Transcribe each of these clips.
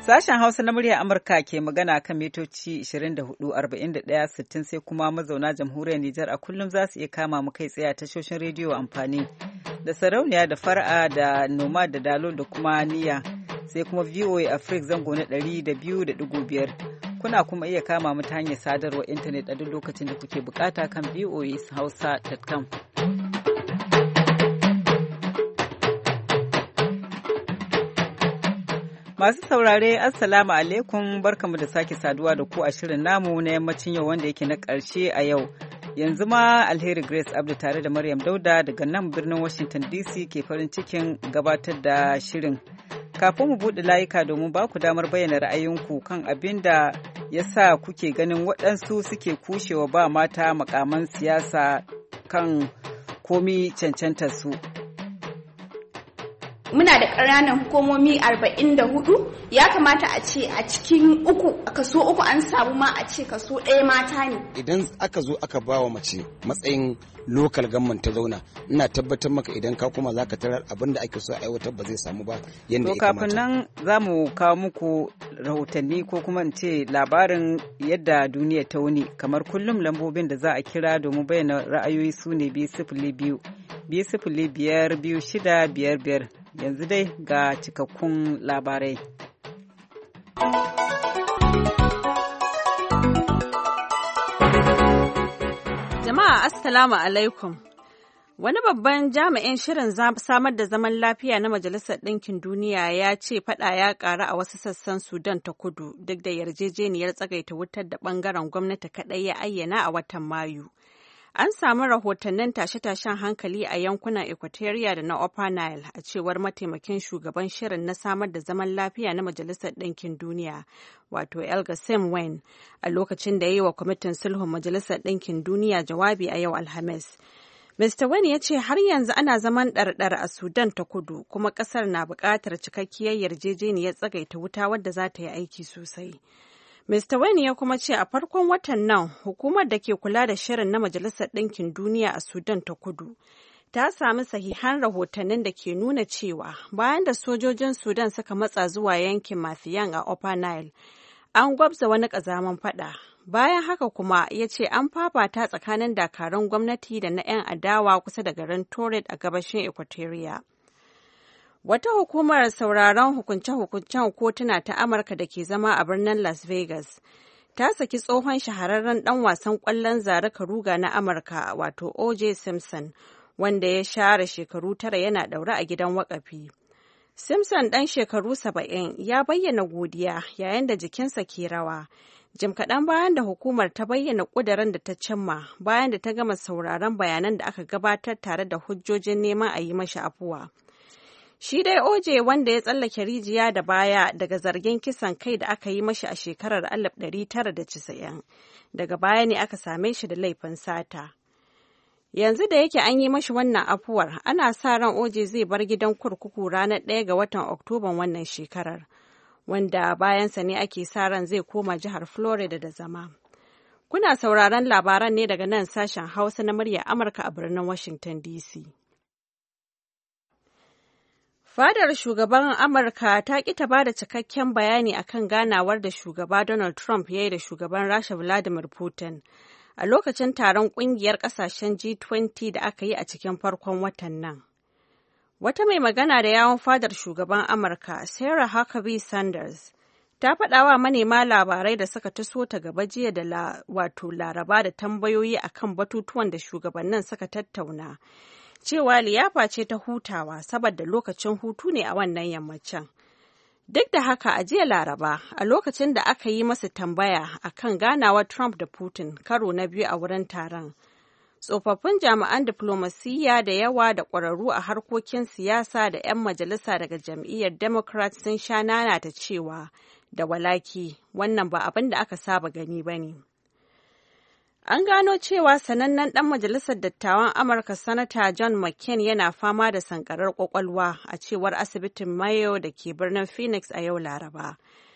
Sashen Hausa na murya Amurka ke magana kan mitoci 24,41,60 sai kuma mazauna jamhuriyar Nijar a kullum za su iya kama mu kai tsaye a tashoshin rediyo amfani da sarauniya da fara'a da noma da dalo da kuma niyya sai kuma VOA Africa zango na 200.5. Kuna kuma iya kama mu ta hanyar sadarwar intanet a duk lokacin da kuke bukata kan voahausa.com. Masu saurare, Assalamu alaikum, barkamu da sake saduwa da ku a shirin namu na yammacin yau wanda yake na ƙarshe a yau. Yanzu ma Alheri Grace Abdu tare da Maryam Dauda daga nan birnin Washington DC ke farin cikin gabatar da shirin. Kafin mu buɗe layuka domin ba ku damar bayyana ra'ayinku kan abin da ya sa kuke ganin waɗansu suke kushewa ba mata makaman siyasa kan komi cancantar su. Muna da ƙananan hukumomi 44 ya kamata a ce a cikin kaso uku an samu ma a ce kaso ɗaya mata ne. Idan aka zo aka ba wa mace matsayin local government ta zauna, ina tabbatar maka idan ka kuma za ka tarar abin da ake so a aiwatar ba zai samu ba yadda ya kamata. Kafin nan za mu kawo muku rahotanni ko kuma in ce labarin yadda duniya ta wuni, kamar kullum lambobin da za a kira domin bayyana ra'ayoyi su ne 202 205 2655. Yanzu dai ga cikakkun labarai. Jama'a Assalamu alaikum. Wani babban jami'in shirin samar da zaman lafiya na Majalisar Ɗinkin Duniya ya ce fada ya ƙaru a wasu sassan Sudan ta kudu duk da yarjejeniyar tsagaita wutar da ɓangaren gwamnati kaɗai ya ayyana a watan Mayu. An samu rahotannin tashe-tashen hankali a yankunan Equatoria da na Upper Nile a cewar mataimakin shugaban shirin na samar da zaman lafiya na Majalisar Ɗinkin Duniya, wato Elgasim Wen, a lokacin da ya yi wa kwamitin sulhun Majalisar Ɗinkin Duniya jawabi a yau Alhamis. Mr. Wen ya ce har yanzu ana zaman ɗarɗar a Sudan ta kudu kuma ƙasar na buƙatar cikakkiyar yarjejeniyar tsagaita wuta wadda za ta yi aiki sosai. Mr. Wayne ya kuma ce a farkon watan nan hukumar da ke kula da shirin na Majalisar Ɗinkin Duniya a Sudan ta kudu ta sami sahihan rahotannin da ke nuna cewa bayan da sojojin Sudan suka matsa zuwa yankin Mafiyan a Upper Nile, an gwabza wani ƙazaman fada. Bayan haka kuma ya ce an fafata tsakanin dakarun gwamnati da na 'yan adawa kusa da garin Torrid a gabashin Equatoria. Wata hukumar sauraron hukunce-hukuncen kotuna ta Amurka da ke zama a birnin Las Vegas ta saki tsohon shahararren ɗan wasan ƙwallon zare ruga na Amurka wato O.J. Simpson wanda ya share shekaru 9 yana ɗaure a gidan wakafi. Simpson ɗan shekaru 70 ya bayyana godiya yayin da jikinsa ke rawa. Jim kaɗan bayan da hukumar ta bayyana ƙudurin da ta cimma bayan da ta gama sauraron bayanan da aka gabatar tare da hujjojin neman a yi mashi afuwa. Shi dai OJ wanda ya tsallake rijiya da baya daga zargin kisan kai da aka yi mashi a shekarar 1990. Daga baya ne aka same shi da laifin sata. Yanzu da yake an yi mashi wannan afuwar, ana sa ran OJ zai bar gidan kurkuku ranar 1 ga watan Oktoban wannan shekarar, wanda bayansa ne ake sa ran zai koma jihar Florida da zama. Kuna sauraron labaran ne daga nan sashen Hausa na murya Amurka a birnin Washington DC. Fadar shugaban Amurka ta ƙi ta ba da cikakken bayani akan ganawar da shugaba Donald Trump ya yi da shugaban Rasha Vladimir Putin a lokacin taron ƙungiyar ƙasashen G20 da aka yi a cikin farkon watan nan. Wata mai magana da yawon fadar shugaban Amurka, Sarah Huckabee Sanders, ta faɗa wa manema labarai da suka taso ta gaba jiya da Laraba da tambayoyi akan batutuwan da shugabannin suka tattauna. Cewa liyafa ce ta hutawa saboda lokacin hutu ne a wannan yammacin. Duk da haka a jiya Laraba a lokacin da aka yi masa tambaya akan ganawar Trump da Putin karo na biyu a wurin taron. Tsofaffin jami'an diflomasiyya da yawa da ƙwararru a harkokin siyasa da 'yan majalisa daga jam'iyyar Democrat sun sha nanata cewa da walaki wannan ba abin da aka saba gani ba ne. An gano cewa sanannen ɗan majalisar dattawan Amurka Sanata John McCain yana fama da sankarar ƙwaƙwalwa a cewar asibitin Mayo da ke birnin Phoenix a yau Laraba.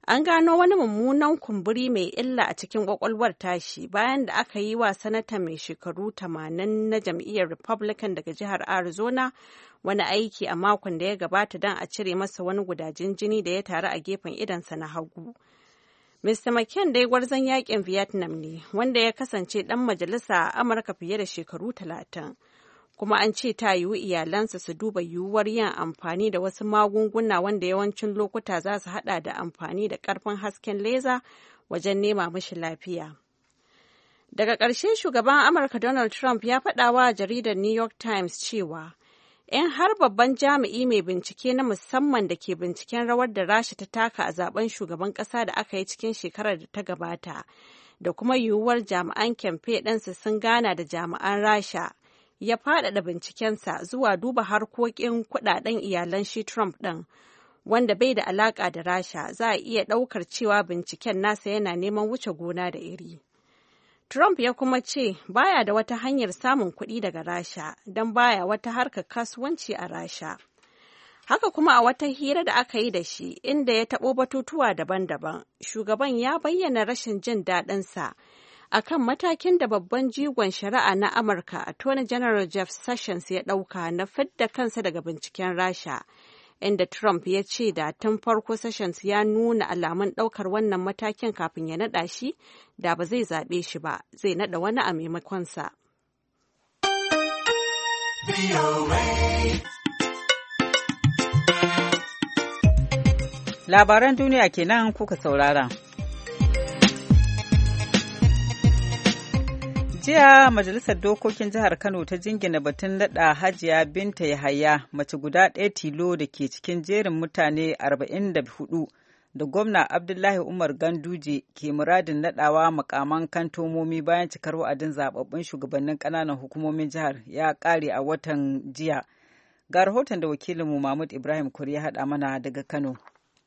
An gano wani mummunan kumburi mai illa a cikin kwakwalwar tashi bayan da aka yi wa sanata mai shekaru 80 na jam'iyyar Republican daga jihar Arizona wani aiki a makon da ya gabata don a cire masa wani gudajin jini da ya taru a gefen idonsa na hagu. Mr. McCain dai gwarzon yakin Vietnam ne wanda ya kasance ɗan majalisa a Amurka fiye da shekaru 30. Kuma an ce ta yiwu iyalansa su duba yiwuwar yin amfani da wasu magunguna wanda yawancin lokuta za su hada da amfani da karfin hasken leza wajen nema mashi lafiya. Daga ƙarshe shugaban Amurka Donald Trump ya faɗa wa jaridar New York Times cewa in har babban jami'i mai bincike na musamman da ke binciken rawar da Rasha ta taka a zaben shugaban ƙasa da aka yi cikin shekarar da ta gabata da kuma yiwuwar jami'an kyamfe ɗansa sun gana da jami'an Rasha. Ya faɗaɗa bincikensa zuwa duba harkokin kuɗaɗen iyalan shi Trump ɗin, wanda bai da alaƙa da Rasha, za a iya ɗaukar cewa binciken nasa yana neman wuce gona da iri. Trump ya kuma ce baya da wata hanyar samun kuɗi daga Rasha don baya wata harkar kasuwanci a Rasha. Haka kuma a wata hira da aka yi da shi inda ya taɓo batutuwa daban-daban, shugaban ya bayyana rashin jin daɗinsa akan matakin da babban jigon shari'a na Amurka Attorney General Jeff Sessions ya ɗauka na fidda kansa daga binciken Rasha, inda Trump ya ce da tun farko Sessions ya nuna alamun ɗaukar wannan matakin kafin ya naɗa shi, da ba zai zaɓe shi ba, zai naɗa wani a maimakonsa. Labaran duniya kenan kuka saurara. Jiya Majalisar Dokokin Jihar Kano ta jingina batun naɗa Hajiya Binta Yahaya, mace guda ɗaya tilo da ke cikin jerin mutane 44 da gwamna Abdullahi Umar Ganduje ke muradin naɗawa makaman kantomomi bayan cikar wa'adin zababbun shugabannin ƙananan hukumomin jihar ya ƙare a watan jiya. Ga rahoton da wakilinmu Mahmud Ibrahim Kuri ya haɗa mana daga Kano.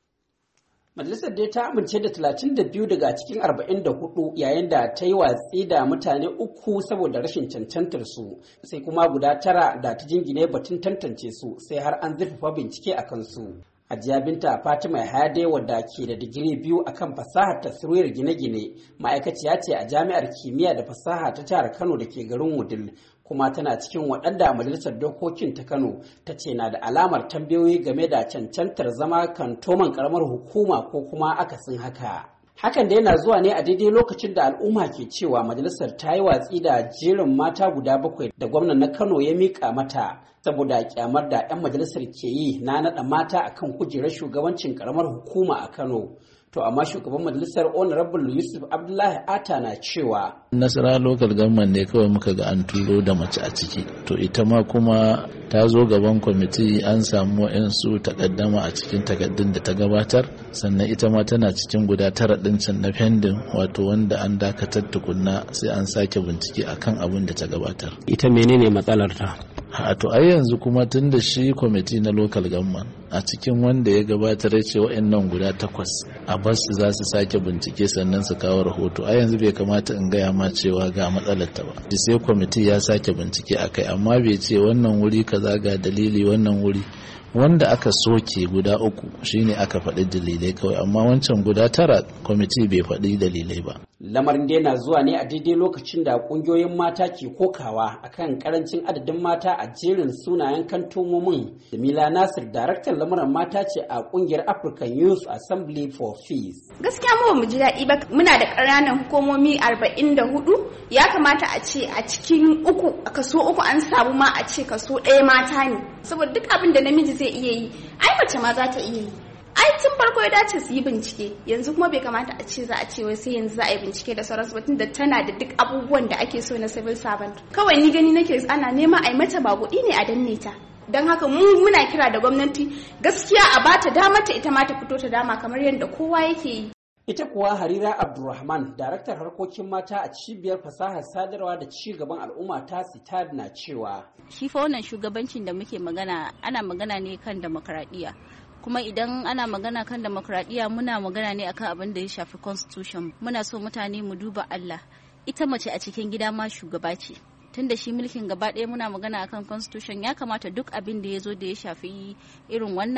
Majalisar dai ta amince da 32 daga cikin 44 yayin da ta yi watsi da mutane 3 saboda rashin cancantar su, sai kuma guda 9 da ta jingine batun tantance su sai har an zurfafa bincike a kansu. Hajiya Binta Fatima Yahaya wadda ke da digiri 2 akan fasahar taswirar gine-gine, ma'aikaciya ce a Jami'ar Kimiyya da Fasaha ta Jihar Kano da ke garin Wudil, kuma tana cikin waɗanda Majalisar Dokokin ta Kano ta ce na da alamar tambayoyi game da cancantar zama kantoman ƙaramar hukuma ko kuma akasin haka. Hakan da yana zuwa ne a daidai lokacin da al'umma ke cewa majalisar ta yi watsi da jerin mata guda 7 da gwamnan na Kano ya miƙa mata saboda kyamar da 'yan majalisar ke yi na naɗa mata akan kujerar shugabancin ƙaramar hukuma a Kano. To amma shugaban majalisar Honorable Yusuf Abdullahi Ata na cewa Nasara local government ne kawai muka ga an turo da mace a ciki, to ita ma kuma ta zo gaban kwamiti an samu wa'yansu takaddama a cikin takaddun da ta gabatar, sannan ita ma tana cikin guda 9 ɗin na pending, wato wanda an dakatar tukunna sai an sake bincike akan abin da ta gabatar. Ita menene matsalar ta? To ai yanzu kuma tun da shi kwamiti na local government a cikin wanda ya gabatar ya ce wa'annan guda 8 a basu za su sake bincike sannan su kawo rahoto, a yanzu bai kamata in gaya ma cewa ga matsalar ta ba. Sai kwamiti ya sake bincike akai, amma bai ce wannan wuri kaza ga dalili, wannan wuri wanda aka soke guda 3 shine aka faɗi dalilai kawai, amma wancan guda 9 kwamiti bai faɗi dalilai ba. Lamarin dai na zuwa ne a daidai lokacin da kungiyoyin mata ke kokawa akan karancin adadin mata a jerin sunayen kantomomin. Jamila Nasir, daraktan lamuran mata ce a kungiyar African Youth Assembly for Peace. Gaskiya mu ji daɗi ba, muna da ƙananan hukumomi 44, ya kamata a ce a cikin kaso 3 an samu ma a ce kaso 1 mata ne, saboda duk abin da namiji zai iya yi ai mace ma za ta iya yi. Ai tun farko ya dace su yi bincike, yanzu kuma bai kamata a ce za a ce wai sai yanzu za a yi bincike da sauransu ba, tunda tana da duk abubuwan da ake so na civil servant. Kawai ni gani nake ana nema a yi mata bagudi ne a danne ta. Don haka muna kira da gwamnati gaskiya a bata dama ta ita ma ta fito ta dama kamar yadda kowa yake yi. Ita kuwa Harira Abdulrahman, daraktar harkokin mata a cibiyar fasahar sadarwa da ci gaban al'umma ta SITAD na cewa shi fa wannan shugabancin da muke magana ana magana ne kan demokradiyya, kuma idan ana magana kan demokradiyya muna magana ne akan abin da ya shafi constitution. Muna so mutane mu duba Allah, ita mace a cikin gida ma shugaba ce, tunda shi mulkin gaba ɗaya muna magana akan constitution. Ya kamata duk abin da ya zo da ya shafi irin wannan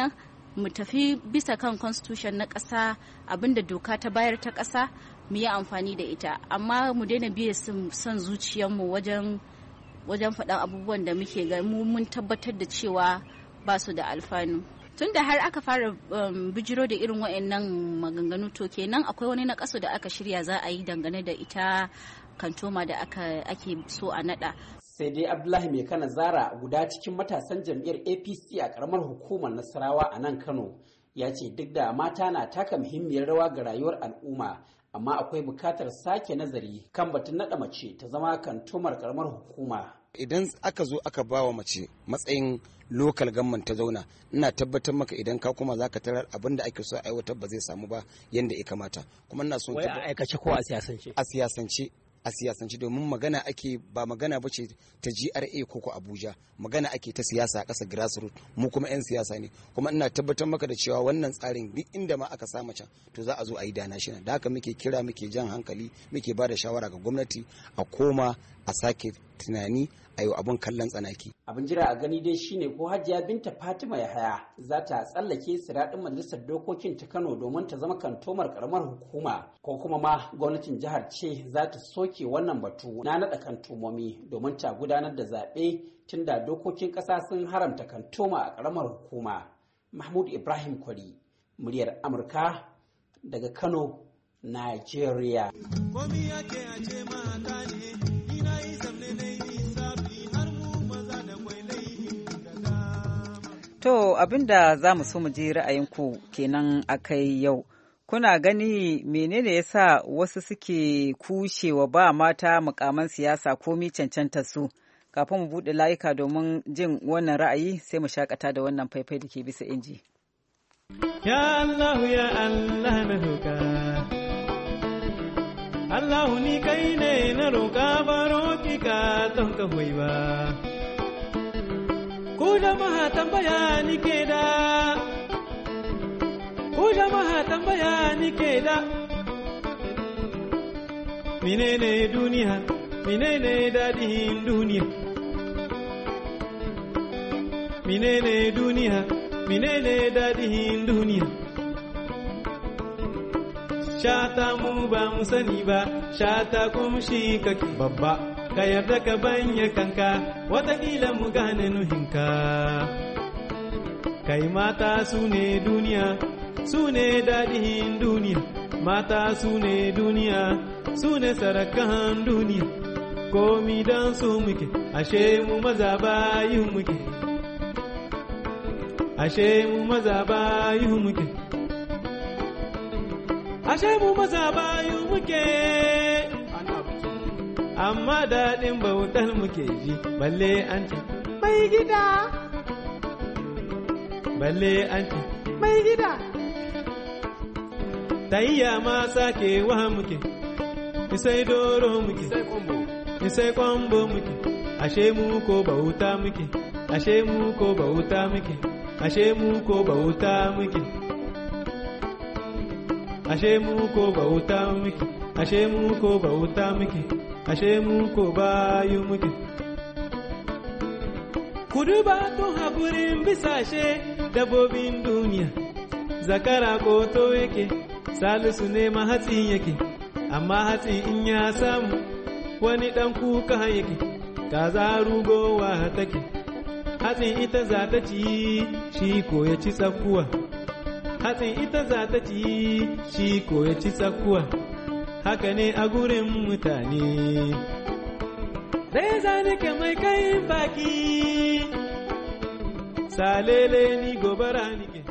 mu tafi bisa kan constitution na ƙasa, abinda doka ta bayar ta ƙasa mu yi amfani da ita, amma mu daina biye son zuciyarmu wajen faɗan abubuwan da muke ga mun tabbatar da cewa ba su da alfanu. Tun da har aka fara bijiro da irin waɗannan maganganu, to kenan akwai wani naƙasu da aka shirya za a yi dangane da ita kantoma da ake so a naɗa. Sai dai Abdullahi Mai Kana Zara, guda cikin matasan jam'iyyar APC a karamar hukumar Nasarawa a nan Kano, ya ce duk da mata na taka muhimmiyar rawa ga rayuwar al'umma, amma akwai bukatar sake nazari kan batun naɗa mace ta zama kantomar karamar hukuma. Idan aka zo aka ba wa mace matsayin lokal gamman ta zauna, ina tabbatar maka idan ka kuma zaka tarar abin da ake so a aiwatar ba zai samu ba yanda ya kamata. Kuma ina so a aikace ko a siyasance? A siyasance domin magana ake, ba magana ba ce ta GRA ko Abuja, magana ake ta siyasa a ƙasa grassroots, mu kuma 'yan siyasa ne. Kuma ina tabbatar maka da cewa wannan tsarin duk inda ma aka sa mace to za a zo a yi dana shi. Da haka muke kira, muke jan hankali, muke ba da shawara ga gwamnati a koma a sake tunani a yau abin kallon tsanaki. Abin jira a gani dai shine ko Hajiya Binta Fatima Yahaya za ta tsallake siraɗin majalisar dokokin ta Kano domin ta zama kantomar karamar hukuma, ko kuma ma gwamnatin jihar ce za ta soke wannan batu na naɗa kantomomi domin ta gudanar da zaɓe, tunda dokokin ƙasa sun haramta kantoma a karamar hukuma. Mahmud Ibrahim Kwari, muryar Amurka daga Kano, Nigeria. To abinda za mu so mu ji ra'ayinku kenan akai yau. Kuna gani menene yasa wasu suke kushewa ba mata mukaman siyasa komi cancanta su? Kafin mu buɗe layuka domin jin wannan ra'ayi, sai mu shakata da wannan faifai da ke bisa inji. Ya Allah na roƙa, Allah ni kai ne na roƙa, baro ki ka don ka hoyi ba. Ku jama'a tambaya ni ke da, ku jama'a tambaya ni ke da. Menene duniya, menene daɗin duniya, menene duniya, menene daɗin duniya. Shata mu ba mu sani ba, shata kuma shi kake babba. Ka yarda ka banya kanka, watakila mu gane nuhinka. Kai mata su ne duniya, su ne daɗin duniya. Mata su ne duniya, su ne sarakan duniya. Komi don su muke, ashe mu maza bayin muke. Ashe mu maza bayin muke. Ashe mu maza bayin muke. Amma daɗin bautar muke ji, balle an ce, mai gida, balle an ce, mai gida. Tayya ma sake wa muke, isai doro muke, isai kwambo muke, ashe mu ko bauta muke, ashe mu ko bauta muke, ashe mu ko bauta muke, ashe mu ko bauta muke, ashe mu ko bauta muke. Ashe mu ko bayu muke. Kudu ba to haƙurin bisashe dabobin duniya, zakara ko to yake, salisu ne ma hatsi yake, amma hatsi in ya samu wani ɗan kuka yake, kaza rugowa take, hatsin ita za ta ci, shi ko ya ci tsakuwa, hatsin ita za ta ci, shi ko ya ci tsakuwa. Haka ne a gurin mutane. Reza nake mai kai baki, salele ni gobara nike.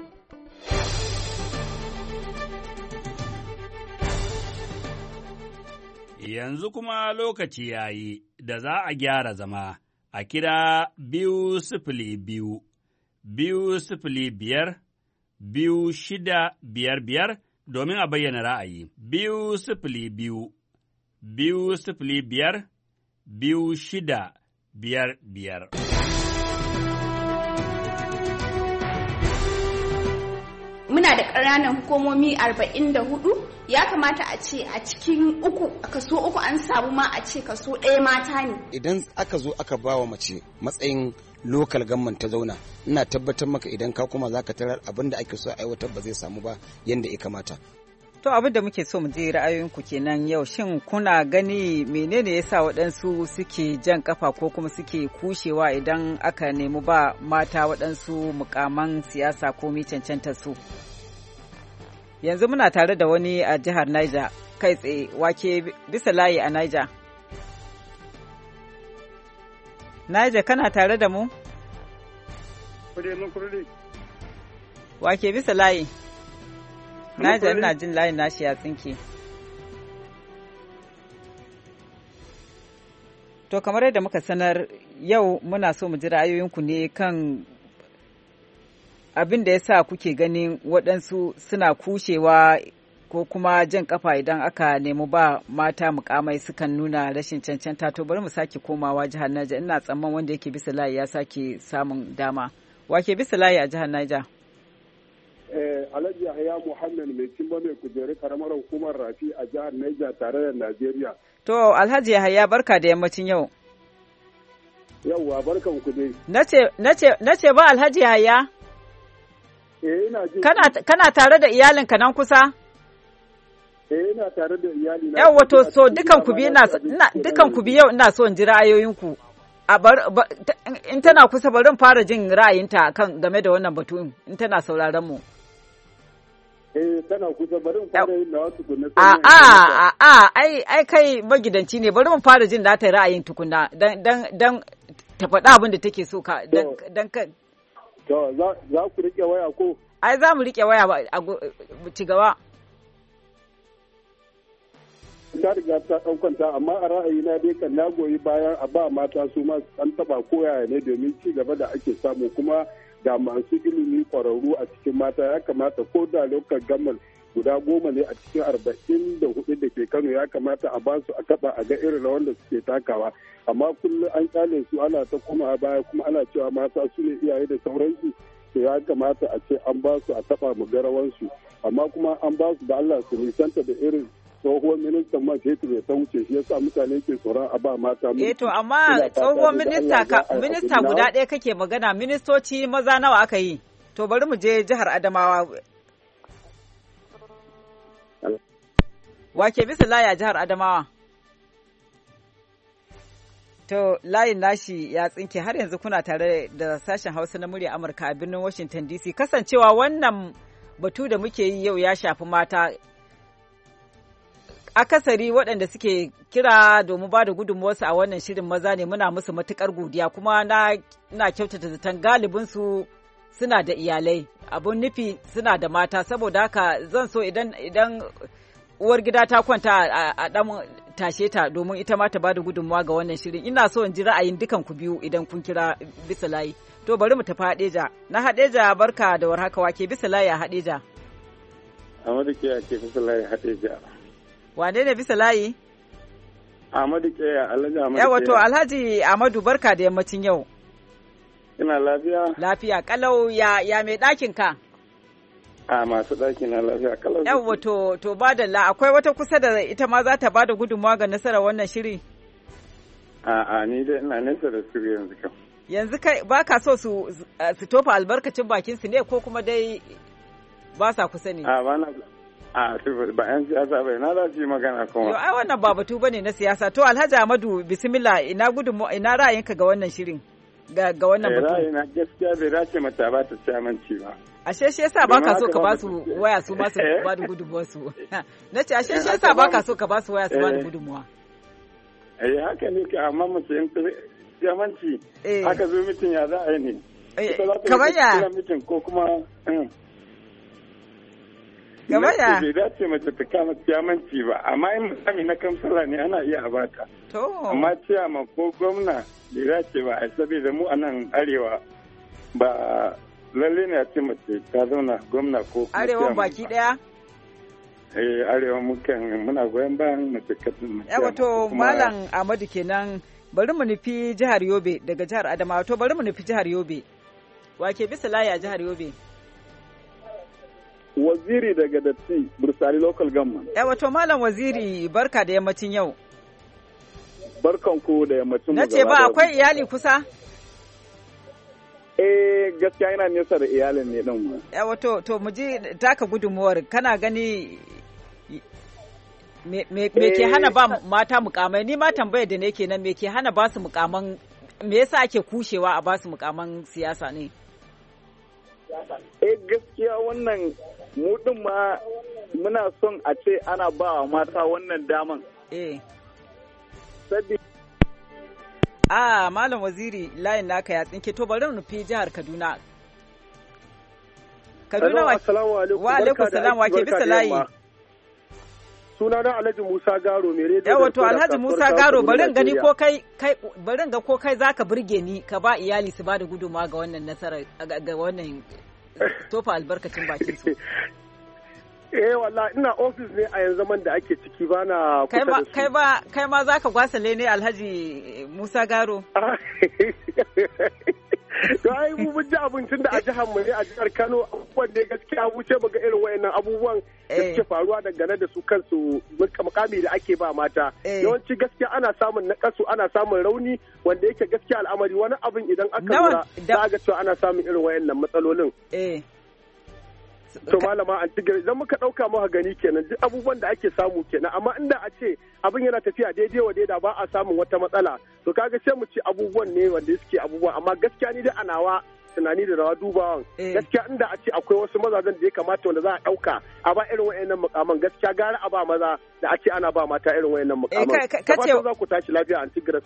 Yanzu kuma lokaci ya yi da za a gyara zama a kira 202 205 2655 domin a bayyana ra'ayi. 202 205 2655. Muna da ƙananan hukumomi 44, ya kamata a ce a cikin kaso uku an samu ma a ce kaso ɗaya mata ne. Idan aka zo aka ba wa mace matsayin lokal gamman ta zauna, ina tabbatar maka idan ka kuma za ka tarar abin da ake so aiwatar ba zai samu ba yadda ya kamata. To abin da muke so mu je ra'ayoyinku kenan yau, shin kuna gani menene yasa waɗansu suke jan kafa ko kuma suke kushewa idan aka nemi ba mata waɗansu mukaman siyasa ko mi cancanta su? Yanzu muna tare da wani a jihar Niger kai tsaye, wake bisa layi a Niger. Niger kana tare da mu? Wake bisa layi? Niger ina jin layin nashi ya tsinke. To kamar yadda muka sanar yau muna so mu ji ra'ayoyinku ne kan abin da ya sa kuke ganin waɗansu suna kushewa ko kuma jan kafa idan aka nemi ba mata mukamai sukan nuna rashin cancanta. To bari mu sake komawa jihar Niger, ina tsamman wanda yake bisa layi ya sake samun dama. Wake bisa layi a jihar Niger? Alhaji Yahaya Muhammad mai cimba mai kujeru karamar hukumar Rafi a jihar Niger tare da Najeriya. To Alhaji Yahaya barka da yammacin yau. Yawwa barkan ku dai. Nace ba Alhaji Yahaya? Ina jin. Kana tare da iyalinka nan kusa? Ina tare da iyali na. Yawwa to so dukan ku bi yau ina so in ji ra'ayoyinku. In tana kusa bari in fara jin ra'ayinta kan game da wannan batu in tana sauraron mu. Tana kusa bari in fara yin nawa tukunna. Ai kai magidanci ne, bari mu fara jin nata ra'ayin tukunna dan ta faɗa abin da take so ka dan ka. To za ku rike waya ko? Ai za mu rike waya a ci gaba. Ta riga ta ɗaukanta, amma a ra'ayina dai kan na goyi bayan a ba mata su ma an taɓa koyaya ne domin ci gaba da ake samu, kuma da masu ilimi ƙwararru a cikin mata ya kamata ko da lokacin gamar guda 10 ne a cikin 44 da ke Kano ya kamata a basu a taɓa a ga irin rawan da suke takawa, amma kullum an kyale su ana ta komawa baya kuma ana cewa mata su ne iyaye da sauransu. To ya kamata a ce an basu a taɓa mu ga rawansu, amma kuma an basu da Allah su nisanta da irin tsohuwar ministan man fetur da ta wuce, shi yasa mutane ke tsoron a ba mata mu. To amma tsohuwar minista guda ɗaya kake magana, ministoci maza nawa aka yi? To bari mu je jihar Adamawa. Wake bisa layi a jihar Adamawa? To layin nashi ya tsinke. Har yanzu kuna tare da sashen Hausa na murya Amurka a birnin Washington DC. Kasancewa wannan batu da muke yi yau ya shafi mata, akasari waɗanda suke kira domin ba da gudunmuwarsu a wannan shirin maza ne, muna musu matuƙar godiya, kuma na kyautata zaton galibinsu suna da iyalai, abun nufi suna da mata, saboda haka zan so idan uwar gida ta kwanta a ɗan tashe ta domin ita ma ta ba da gudunmuwa ga wannan shirin. Ina so in ji ra'ayin dukan ku biyu idan kun kira bisa layi. To bari mu tafi Hadeja. Na Hadeja barka da warhaka, wake bisa layi a Hadeja. Amadu ke ake bisa layi Hadeja. Wane ne bisa layi? Ahmadu Keya, Alhaji Ahmadu Keya. Yawa to Alhaji Ahmadu barka da yammacin yau. Ina lafiya? Lafiya kalau ya mai ɗakin ka? Masu ɗakin na lafiya kalau. Yawa to badalla, akwai wata kusa da ita ma za ta bada gudunmawa ga nasarar wannan shiri? Ni dai ina nesa da su yanzu kam. Yanzu kai ba ka so su tofa albarkacin bakin su ne ko kuma dai ba sa kusa ne? Ba na ba 'yan siyasa bai na za su yi magana kuma. Ai wannan ba batu bane na siyasa. To Alhaji Ahmadu bismillah, ina ra'ayinka ga wannan shirin? Ga wannan batu. Ra'ayina gaskiya bai dace mata ba ta ciyamanci ba. Ashe shi yasa baka so ka ba su waya su ma su ba da gudunmuwar su. Nace ashe shi yasa baka so ka ba su waya su ba da gudunmuwa. Haka ne ka, amma mace in ciyamanci haka zo mitin ya za a yi ne. Kamar ya? Mitin ko kuma gaba ya bai dace mace ta kama ciyamanci ba, amma in mutane na kamsala ne ana iya a bata. Amma ciyama ko gwamna bai dace ba, a saboda mu a nan arewa ba lalle ne a ce mace ta zauna gwamna ko arewa baki daya. Arewa muna goyon bayan mace katin. Wato Malam Ahmadu kenan. Bari mu nufi jihar Yobe daga jihar Adamawa. To bari mu nufi jihar Yobe. Wake bisa layi a jihar Yobe? Waziri daga Datti, Bursari Local Government. Wato Malam Waziri, barka da yammacin yau. Barkan ku da yammacin mu. Nace ba akwai iyali kusa? Gaskiya ina nesa da iyalin ne din. Wato to mu ji taka gudunmuwar, kana gani me ke hana ba mata mukamai? Ni ma tambaya da ne kenan, me ke hana ba su mukaman, me yasa ake kushewa a ba su mukaman siyasa ne? Gaskiya wannan mu din ma muna son a ce ana ba wa mata wannan daman. Malam Waziri, layin naka ya tsinke, to bari mu nufi jihar Kaduna. Kaduna wa alaikum salam, wa ke bisa layi? Sunana Alhaji Musa Garo mai rediyo. Yawa to Alhaji Musa Garo, bari gani ko kai zaka burge ni ka ba iyali su ba da gudunmawa ga wannan nasara, ga wannan tofa albarkacin bakin su. Wallahi ina ofis ne a yanzu man da ake ciki bana kusa da su. Kai ma zaka gwasale ne Alhaji Musa Garo. To ai mu mun ji abincin da a jihar mu ne a jihar Kano, abubuwan da gaskiya wuce muga irin wayannan abubuwan da suke faruwa dangane da su kansu mukami da ake ba mata. Yawanci gaskiya ana samun nakasu, ana samun rauni wanda yake gaskiya al'amari wani abin idan aka lura za ga cewa ana samun irin wayannan matsalolin. To malama Antigari idan muka dauka muka gani kenan duk abubuwan da ake samu kenan, amma inda a ce abin yana tafiya daidai wa daida ba a samun wata matsala to kaga sai mu ci abubuwan ne wanda suke abubuwa, amma gaskiya ni da anawa tunani da rawa dubawan gaskiya inda a ce akwai wasu mazajen da ya kamata wanda za a dauka a ba irin wayannan mukaman, gaskiya gara a ba maza da ake ana ba mata irin wayannan mukaman. Kace za ku tashi lafiya Antigari.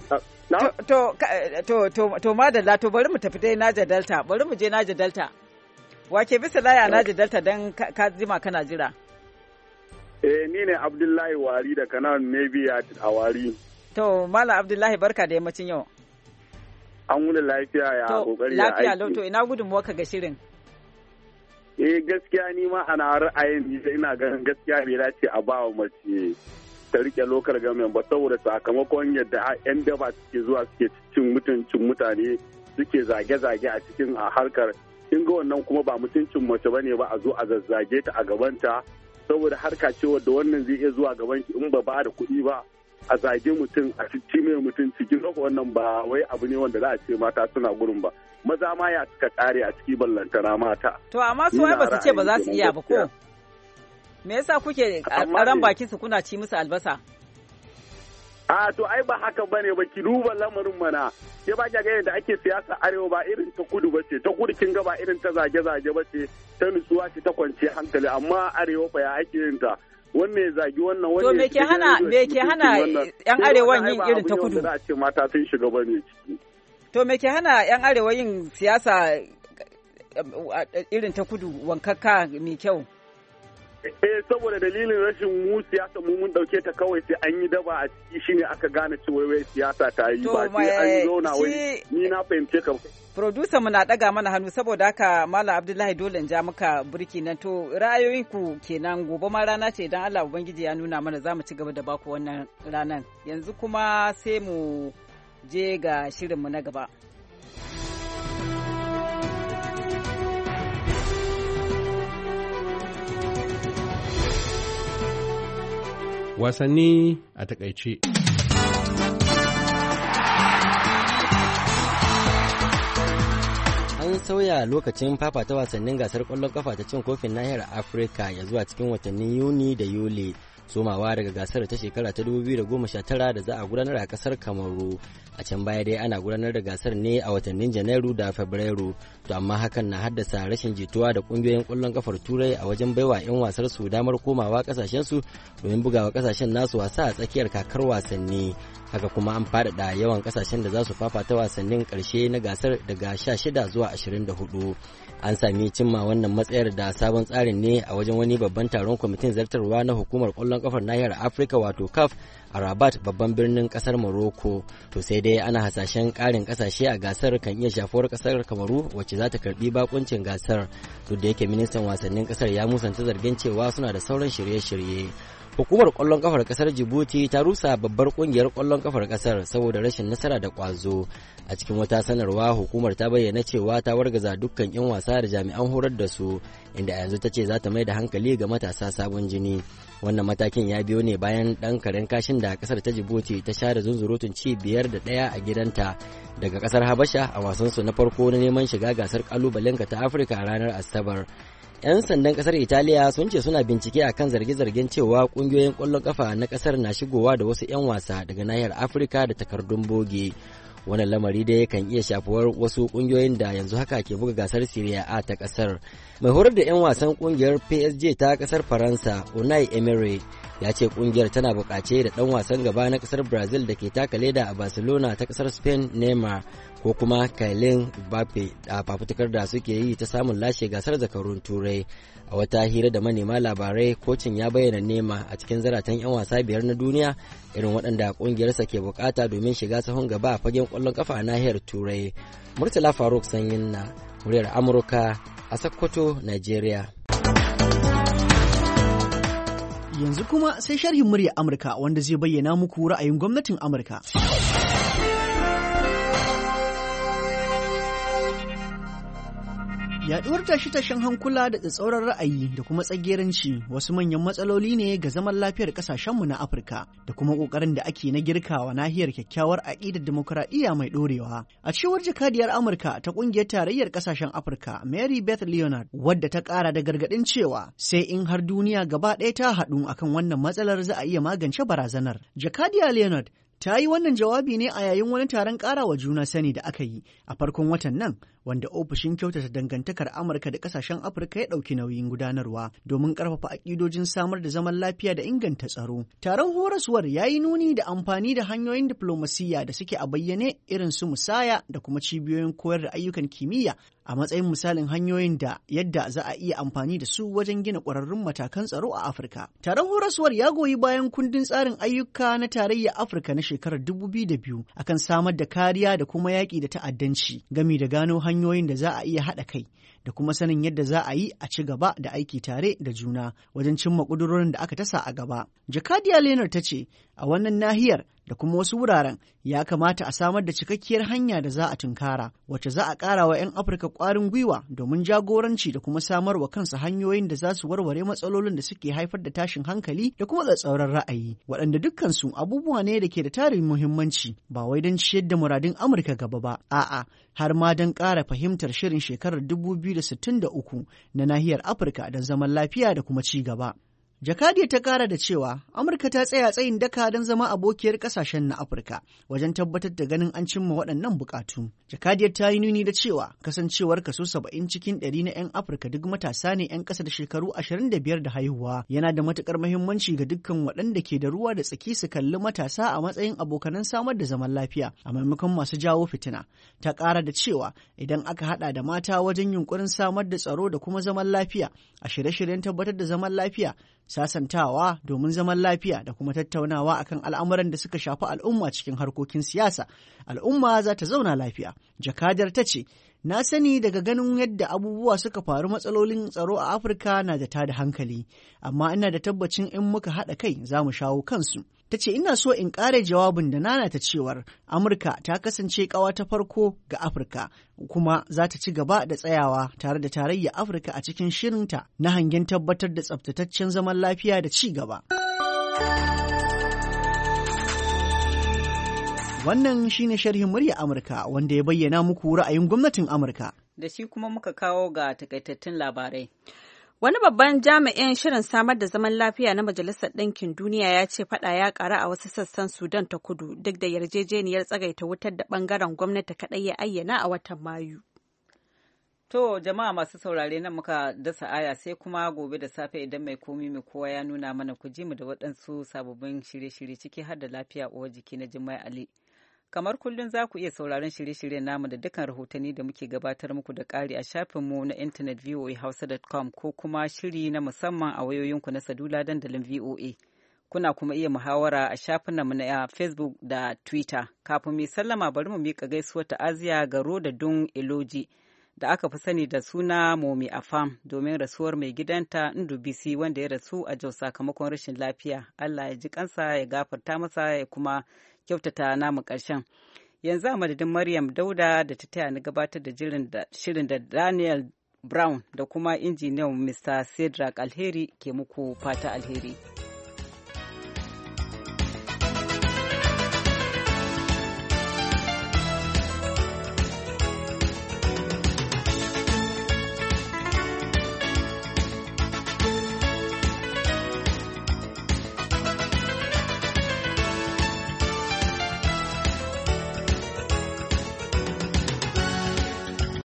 To madalla, to bari mu tafi dai Niger Delta, bari mu je Niger Delta. Wake bisa laya Niger Delta don ka jima kana jira. Ni ne Abdullahi Wari da kanan Navy a Wari. To Malam Abdullahi, barka da yammacin yau. An wuni lafiya ya kokari ya aiki. Lafiya lauto, ina gudunmuwa ka ga shirin. Gaskiya ni ma ana ra'ayin ina ganin gaskiya bai dace a ba wa mace ta rike lokal government ba, saboda sakamakon yadda 'yan daba suke zuwa suke cin mutuncin mutane, suke zage-zage a cikin harkar. Kin ga wannan kuma ba mutuncin mace bane ba a zo a zazzage ta a gabanta, saboda harka ce wadda wannan zai iya zuwa gaban ki in ba da kuɗi ba a zage mutum a cikin mai mutunci. Kin ga wannan ba wai abu ne wanda za a ce mata suna gurin ba, maza ma ya suka kare a ciki ballantana mata. To amma su wai ba su ce ba za su iya ba ko? Me yasa kuke karan bakin su kuna ci musu albasa? To ai ba haka bane ba, ki duba lamarin mana. Ke ba ga yadda ake siyasa arewa ba irin ta kudu bace, ta kudu kin ga ba irin ta zage-zage bace, ta nutsuwa ce ta kwance hankali, amma arewa fa ya ake yin ta. Wannan ya zagi wannan, wannan. To me ke hana yan arewan yin irin ta kudu? Ba ce mata sun shiga bane ciki. To me ke hana yan arewa yin siyasa irin ta kudu wankakka mai kyau? Saboda dalilin rashin mu siyasa mun dauke ta kawai sai an yi daba a ciki shine aka gane cewa wai siyasa ta yi ba sai an yi zauna wai. Ni na fahimce ka. Producer mu na daga mana hannu, saboda haka Malam Abdullahi dole in ja maka burki nan. To ra'ayoyinku kenan, gobe ma rana ce idan Allah Ubangiji ya nuna mana za mu ci gaba da baku wannan ranan. Yanzu kuma sai mu je ga shirinmu na gaba. Wasanni a takaice. An sauya lokacin fafata wasannin gasar ƙwallon kafa ta cin kofin nahiyar Afirka ya zuwa cikin watannin Yuni da Yuli, somawa daga gasar ta shekara ta 2019 da za a gudanar a kasar Kamaru. A can baya dai ana gudanar da gasar ne a watannin Janairu da Fabrairu, to amma hakan na haddasa rashin jituwa da kungiyoyin ƙwallon kafar Turai a wajen baiwa 'yan wasar su damar komawa kasashen su domin bugawa kasashen nasu wasa a tsakiyar kakar wasanni. Haka kuma an faɗaɗa yawan kasashen da za su fafata wasannin ƙarshe na gasar daga 16 zuwa 24. An sami cimma wannan matsayar da sabon tsarin ne a wajen wani babban taron kwamitin zartarwa na hukumar ƙwallon kafar nahiyar Afirka wato CAF a Rabat, babban birnin kasar Morocco. To sai dai ana hasashen ƙarin ƙasashe a gasar kan iya shafuwar kasar Kamaru wacce za ta karbi bakuncin gasar, duk da yake ministan wasannin kasar ya musanta zargin cewa suna da sauran shirye-shirye. Hukumar ƙwallon ƙafar ƙasar Djibouti ta rusa babbar ƙungiyar ƙwallon ƙafar ƙasar saboda rashin nasara da ƙwazo. A cikin wata sanarwa, hukumar ta bayyana cewa ta wargaza dukkan 'yan wasa da jami'an horar da su, inda yanzu ta ce za ta mai da hankali ga matasa sabon jini. Wannan matakin ya biyo ne bayan ɗan karen kashin da ƙasar ta Djibouti ta share zunzurutun ci 5-1 a gidanta daga ƙasar Habasha a wasansu na farko na neman shiga gasar ƙalubalenka ta Afirka a ranar Asabar. 'Yan sandan kasar Italiya sun ce suna bincike akan zarge-zargen cewa kungiyoyin ƙwallon kafa na kasar na shigowa da wasu 'yan wasa daga nahiyar Afirka da takardun boge. Wannan lamari dai kan iya shafuwar wasu kungiyoyin da yanzu haka ke buga gasar Serie A ta kasar. Mai horar da 'yan wasan kungiyar PSG ta kasar Faransa, Unai Emery, ya ce kungiyar tana bukace da dan wasan gaba na kasar Brazil da ke taka leda a Barcelona ta kasar Spain, Neymar, ko kuma Kylian Mbappe a fafutukar da suke yi ta samun lashe gasar zakarun Turai. A wata hira da manema labarai, kocin ya bayyana Neymar a cikin zaratan 'yan wasa 5 na duniya irin waɗanda kungiyarsa ke bukata domin shiga sahun gaba a fagen ƙwallon kafa a nahiyar Turai. Murtala Faruk Sanyin na muryar Amurka a Sokoto, Nigeria. Yanzu kuma sai sharhin muryar Amurka wanda zai bayyana muku ra'ayin gwamnatin Amurka. Yaɗuwar tashe-tashen hankula da tsatsauran ra'ayi da kuma tsageranci wasu manyan matsaloli ne ga zaman lafiyar ƙasashenmu na Afirka da kuma ƙoƙarin da ake na girkawa nahiyar kyakkyawar aƙidar demokuraɗiyya mai ɗorewa. A cewar jakadiyar Amurka ta ƙungiyar tarayyar ƙasashen Afirka, Mary Beth Leonard, wadda ta ƙara da gargaɗin cewa sai in har duniya gaba ɗaya ta haɗu akan wannan matsalar za a iya magance barazanar. Jakadiyar Leonard ta yi wannan jawabi ne a yayin wani taron ƙarawa juna sani da aka yi a farkon watan nan, wanda ofishin kyautata dangantakar Amurka da ƙasashen Afirka ya ɗauki nauyin gudanarwa domin ƙarfafa aƙidojin samar da zaman lafiya da inganta tsaro. Taron horaswar ya yi nuni da amfani da hanyoyin diflomasiyya da suke a bayyane irin su musaya da kuma cibiyoyin koyar da ayyukan kimiyya a matsayin misalin hanyoyin da yadda za a iya amfani da su wajen gina ƙwararrun matakan tsaro a Afirka. Taron horaswar ya goyi bayan kundin tsarin ayyuka na tarayyar Afirka na shekarar 2002 akan samar da kariya da kuma yaƙi da ta'addanci, gami da gano hanyoyin da za a iya haɗa kai da kuma sanin yadda za a yi a ci gaba da aiki tare da juna wajen cimma ƙudurorin da aka tasa a gaba. Jakadiya Leonard ta ce a wannan nahiyar da kuma wasu wuraren ya kamata a samar da cikakkiyar hanya da za a tunkara wacce za a ƙara wa 'yan Afirka ƙwarin gwiwa domin jagoranci da kuma samar wa kansu hanyoyin da za su warware matsalolin da suke haifar da tashin hankali da kuma tsatsauran ra'ayi, waɗanda dukkansu abubuwa ne da ke da tarin muhimmanci ba wai don ciyar da muradin Amurka gaba ba, a'a har ma don ƙara fahimtar shirin shekarar 2063 na nahiyar Afirka don zaman lafiya da kuma ci gaba. Jakadiyar ta kara da cewa Amurka ta tsaya tsayin daka don zama abokiyar kasashen na Afirka wajen tabbatar da ganin an cimma waɗannan bukatu. Jakadiyar ta yi nuni da cewa kasancewar kaso 70 cikin 100 na 'yan Afirka duk matasa ne 'yan ƙasa da shekaru 25 da haihuwa yana da matuƙar muhimmanci ga dukkan waɗanda ke da ruwa da tsaki su kalli matasa a matsayin abokanan samar da zaman lafiya a maimakon masu jawo fitina. Ta ƙara da cewa idan aka haɗa da mata wajen yunkurin samar da tsaro da kuma zaman lafiya a shirye-shiryen tabbatar da zaman lafiya, sasantawa domin zaman lafiya da kuma tattaunawa akan al'amuran da suka shafi al'umma cikin harkokin siyasa, al'umma za ta zauna lafiya. Jakadar ta ce, na sani daga ganin yadda abubuwa suka faru matsalolin tsaro a Afirka na da tada hankali, amma ina da tabbacin in muka haɗa kai za mu shawo kansu. Ta ce ina so in ƙare jawabin da nana ta cewar Amurka ta kasance ƙawa ta farko ga Afirka kuma za ta ci gaba da tsayawa tare da tarayyar Afirka a cikin shirinta na hangen tabbatar da tsaftataccen zaman lafiya da ci gaba. Wannan shine sharhin murya Amurka wanda ya bayyana muku ra'ayin gwamnatin Amurka. Da shi kuma muka kawo ga takaitattun labarai. Wani babban jami'in shirin samar da zaman lafiya na Majalisar Ɗinkin Duniya ya ce fada ya ƙaru a wasu sassan Sudan ta kudu duk da yarjejeniyar tsagaita wutar da ɓangaren gwamnati kaɗai ya ayyana a watan Mayu. To jama'a masu saurare nan muka dasa aya sai kuma gobe da safe idan mai komi mai kowa ya nuna mana ku ji mu da waɗansu sababbin shirye-shirye ciki har da lafiya uwar jiki na Jummai Ali. Kamar kullum za ku iya sauraron shirye-shiryen namu da dukkan rahotanni da muke gabatar muku da ƙari a shafinmu na intanet voahausa.com ko kuma shiri na musamman a wayoyinku na salula dandalin VOA. Kuna kuma iya muhawara a shafinmu na Facebook da Twitter. Kafin mai sallama bari mu miƙa gaisuwar ta'aziya ga Roda Dun Eloji da aka fi sani da suna Momi Afam domin rasuwar mai gidanta Ndubisi wanda ya rasu a Jos sakamakon rashin lafiya. Allah ya ji kansa ya gafarta masa ya kuma kyautata namu ƙarshen. Yanzu a madadin Maryam Dauda da ta taya ni gabatar da shirin da Daniel Brown da kuma injiniyan Mr. Cedric Alheri ke muku fata alheri.